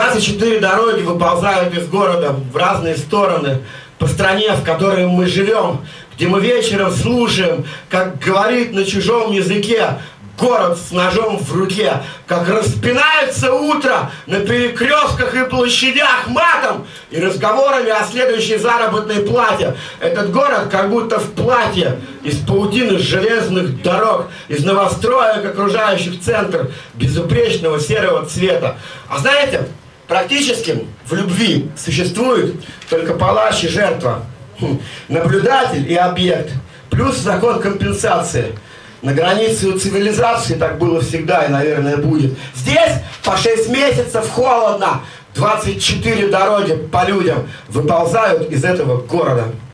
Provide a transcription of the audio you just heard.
24 дороги выползают из города в разные стороны по стране, в которой мы живем, где мы вечером слушаем, как говорит на чужом языке город с ножом в руке, как распинается утро на перекрестках и площадях матом и разговорами о следующей заработной плате. Этот город как будто в платье из паутины железных дорог, из новостроек, окружающих центр безупречного серого цвета. А знаете, практически в любви существует только палач и жертва, наблюдатель и объект, плюс закон компенсации. На границе у цивилизации так было всегда и, наверное, будет. Здесь по 6 месяцев холодно, 24 дороги по людям выползают из этого города.